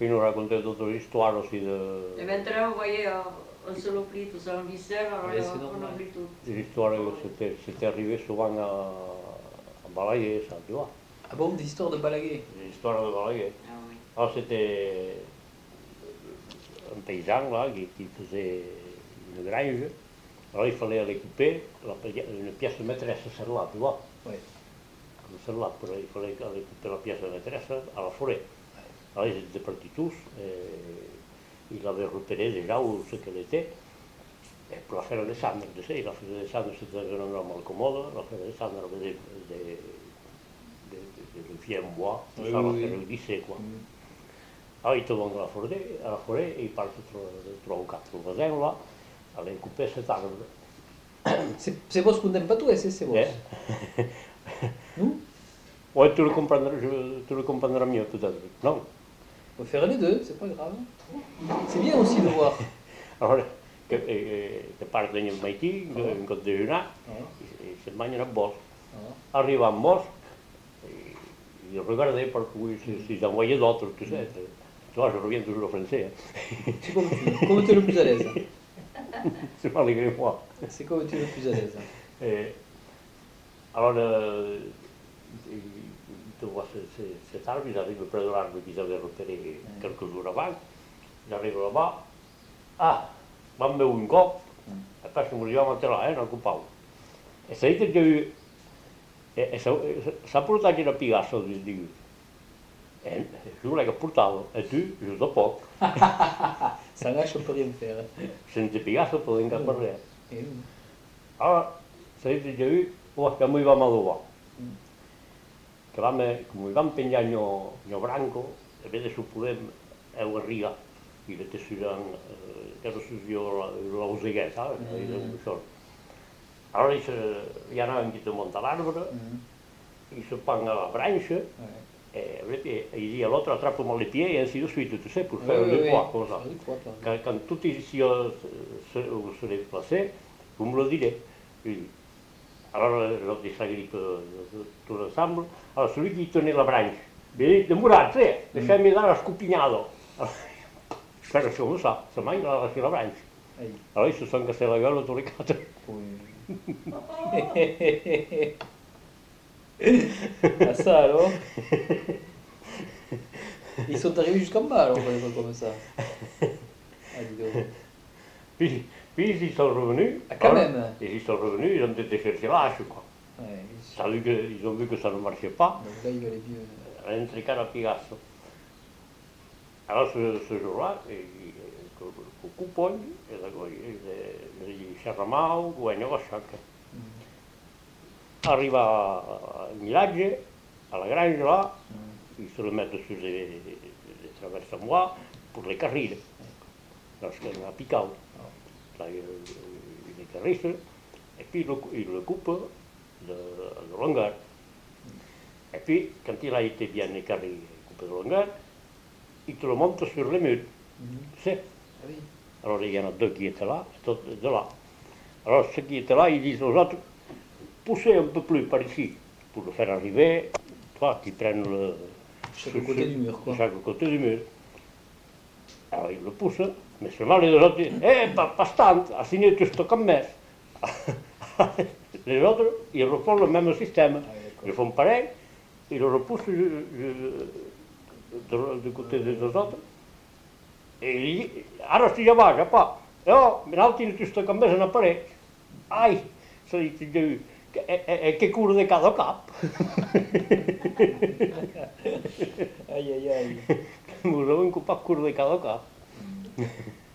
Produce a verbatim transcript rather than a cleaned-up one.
que nous racontait d'autres histoires aussi de... Et maintenant, vous voyez, on se l'oublie tout ça, on viscère, alors Ouais, c'est on normal. oublie tout. Des histoires que c'était, c'était arrivé souvent à, à Balaguer, ça, tu vois. Ah bon, des histoires de Balaguer? Des histoires de Balaguer. Ah oui. Alors c'était un paysan là qui, qui faisait une grange. Alors il fallait aller couper la, une pièce maîtresse, celle-là, tu vois. Oui. Comme celle-là, il fallait aller couper la pièce maîtresse à la forêt. Alors ils étaient partis tous, et il avait repéré déjà où ce qu'elle était. Et pour la faire descendre, tu sais, il la faisait descendre, c'était un endroit mal commode, la faire descendre avec des, des, des, des, des pieds en bois, tout Oui, ça, oui, la faire oui. glisser, quoi. Mm. Alors ils te vont à la forêt, à la forêt et ils partent trois ou quatre voisins là, aller couper cet arbre. C'est c'est vos que n'aime pas tout, c'est c'est vos. Eh? Nous, Ouais, tu le comprendras, je- tu le comprendras mieux peut-être, non? on peut faire les deux, c'est pas grave. C'est bien aussi de voir. Alors, que, eh, que parten al matí, Ah. un cop dejunar, Ah, i, i se'n van al bosc. ah. Arriba al bosc, i, i regardé perquè si, si j'en voyais d'autres, tu sais. Tu vois, je reviens toujours au français. Hein. C'est comme tu, comme tu es le plus à l'aise. C'est malgré moi. C'est comme tu es le plus à l'aise. Et, alors, euh, il, tu vois ce, ce, cet arbre, ils arrivent près de l'arbre qu'ils avaient repéré quelques jours avant. Ils arrivent là-bas. Ah, vam veure un cop, après se murió amb el telar, eh, en el copau. E s'ha dit que e, e s'ha portat una pigassa, diu. E jo l'he portat, e tu, just de poc. Ça lâche, on peut rien faire. Sense pigassa podem cap per res. Eh oui. Ara, s'ha dit que jo, oh, que m'hi vam adobar. Que vam, com hi vam penjar nyo, nyo branco, a vez de supodem, heu arrigat. I le tessuran, que no sé jo l'auseguer, saps? I això. Allora hi anaven aquí damunt de l'arbre, i se pon a la branxa, e il dit à l'autre, attrape-moi les pieds, et ainsi de suite, tu sais, pour faire Oui, le oui, poids, oui. comme ça. Faire du poids, par Quand, quand tout ici euh, se, vous serez placé, vous me le direz. Il dit. Alors l'autre il s'agrippe tous ensemble. Alors celui qui tenait la branche, il dit, demora't, eh, deixem-me dar escopinyado. Però això ho sap, se mai l'ha de fer la branxa. Ahí. Alors ils se sont cassés la gueule tous les quatre. Oui. Ah ça alors. Ils sont arrivés jusqu'en bas alors, comme ça. Ah, dis donc. Puis, puis ils sont revenus. Ah, quand alors, même. Ils sont revenus, ils ont été chercher l'âche, quoi. Ouais, Ça a vu que, ils ont vu que ça ne marchait pas. donc là, il valait mieux. a intricat a Pigasso. Alors ce, ce jour-là, que ho cupony, e gli xerramau, guanya la xoca. Arriba a Miratge, a la granja là, i se le mettre sur les, les traverses à moi pour les carrires. Parce qu'il m'a piqué. Là, il, il les carrisse, et puis il le, il le coupe de, de longueur. Et puis, quand il a été bien écarré, coupé de longueur, il te le monte sur les murs. Tu sais? Ah oui. Alors il y en a deux qui étaient là, et d'autres de là. Alors ceux qui étaient là, ils disent aux autres, poussez un peu plus par ici, pour le faire arriver, toi, qui prennent le... Chaque côté du mur, quoi. Chaque côté du mur. Alors ils le poussent, mais seulement les deux autres disent, eh, pas, pas tant, assigné tout ce comme mes. Les autres, ils refont le même système. Ah, Ils font pareil, ils le repoussent ju- ju- de- du côté des deux autres. Et il dit, ara si ja va, ja pa. Jo, l'altre tu sto com més en aparell. Ai, se li diu, que, eh, che cura de cada cap. Aïe, aïe, aïe. Mos ho hem ocupat cura de cada cap.